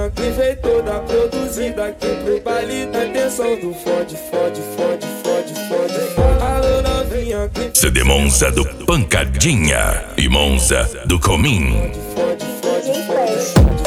novinha que vem toda produzida aqui pro baile da atenção do fode, fode, fode, fode, fode, fode. Alô novinha que CD Monza do Pancadinha e Monza do Comim. fode, fode, fode.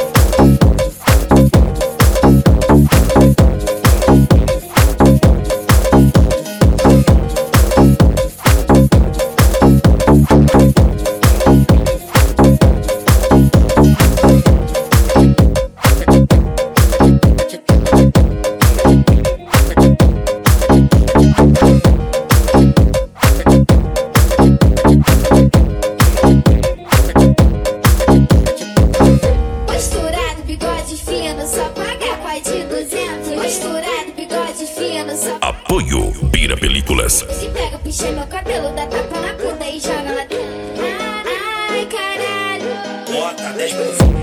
Apoio Bira Películas. Se pega, picha meu cabelo, dá tapa na bunda e joga lá dentro. Ai, caralho. Bota 10 minutos.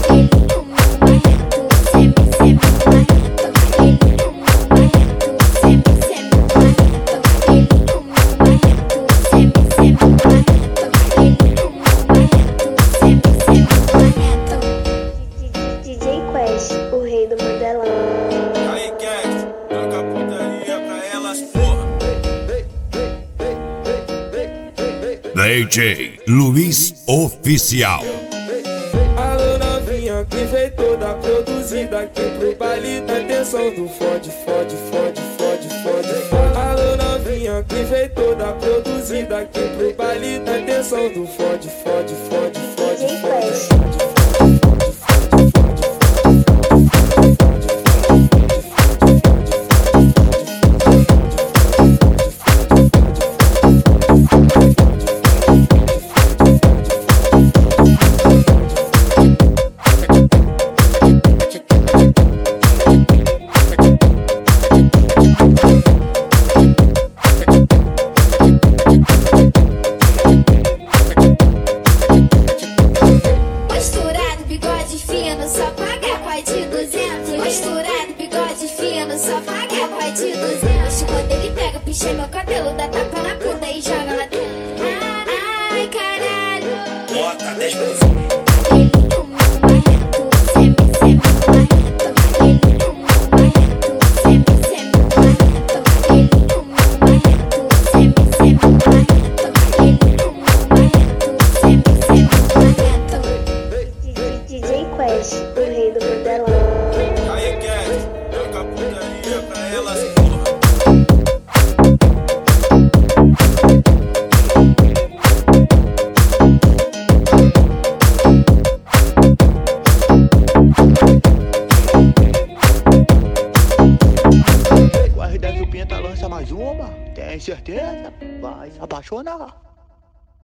DJ Quest, o rei do Mandelão. Aí, Cat, troca a putaria pra elas, porra. DJ Luiz Oficial. Alô novinha que vem toda produzida aqui pro baile da atenção do fode, fode, fode, fode, fode, fode. Alô novinha que vem toda produzida aqui pro baile da atenção do fode, fode, fode, fode, DJ fode, Quest. fode. Posturado, bigode fino, só paga pai de 200. Posturado, bigode fino, só paga pai de 200. Quando ele pega, picha meu cabelo, dá tapa na bunda e joga lá dentro. Ai, caralho. Bota 10 minutos. DJ Quest, o rei do Mandelão. Aí, Cat, troca a putaria pra elas, porra. Guarda do Pinta lança mais uma, tem certeza? Vai se apaixonar.